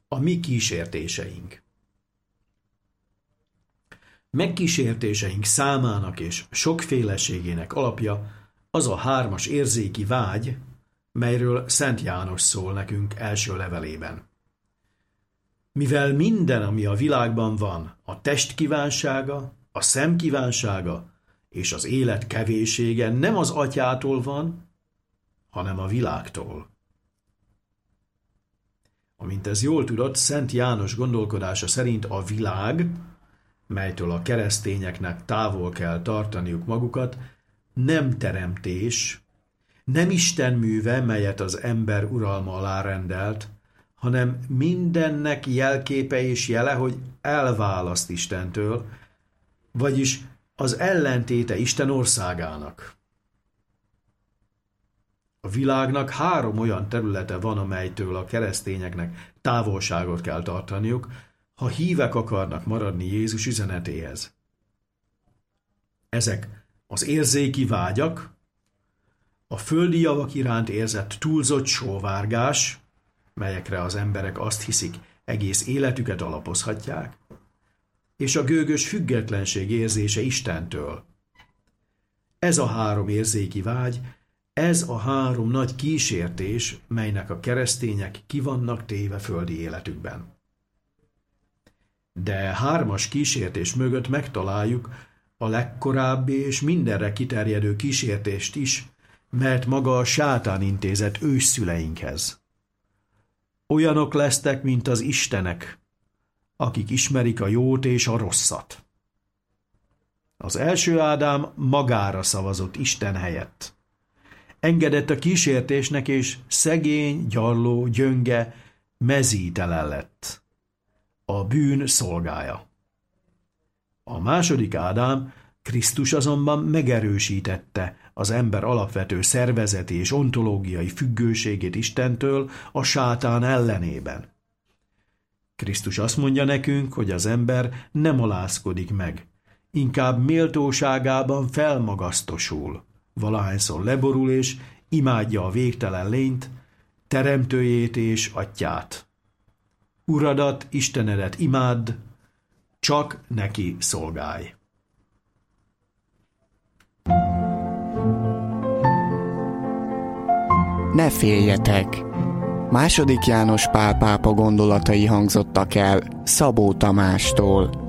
A mi kísértéseink. Megkísértéseink számának és sokféleségének alapja az a 3 érzéki vágy, melyről Szent János szól nekünk első levelében. Mivel minden, ami a világban van, a test kívánsága, a szem kívánsága és az élet kevéssége nem az Atyától van, hanem a világtól. Amint ez jól tudott, Szent János gondolkodása szerint a világ, melytől a keresztényeknek távol kell tartaniuk magukat, nem teremtés, nem Isten műve, melyet az ember uralma alá rendelt, hanem mindennek jelképe és jele, hogy elválaszt Istentől, vagyis az ellentéte Isten országának. A világnak 3 olyan területe van, amelytől a keresztényeknek távolságot kell tartaniuk, ha hívek akarnak maradni Jézus üzenetéhez. Ezek az érzéki vágyak, a földi javak iránt érzett túlzott sóvárgás, melyekre az emberek azt hiszik, egész életüket alapozhatják, és a gőgös függetlenség érzése Istentől. Ez a 3 érzéki vágy, ez a 3 nagy kísértés, melynek a keresztények ki vannak téve földi életükben. De 3 kísértés mögött megtaláljuk a legkorábbi és mindenre kiterjedő kísértést is, mert maga a sátán intézett ősszüleinkhez. Olyanok lesztek, mint az istenek, akik ismerik a jót és a rosszat. Az első Ádám magára szavazott Isten helyett. Engedett a kísértésnek, és szegény, gyarló, gyönge, mezítelen lett. A bűn szolgája. A második Ádám, Krisztus azonban megerősítette az ember alapvető szervezeti és ontológiai függőségét Istentől a sátán ellenében. Krisztus azt mondja nekünk, hogy az ember nem alázkodik meg, inkább méltóságában felmagasztosul, valahányszor leborul és imádja a végtelen lényt, teremtőjét és atyát. Uradat, Istenedet imádd, csak neki szolgálj. Ne féljetek! II. János Pál pápa gondolatai hangzottak el Szabó Tamástól.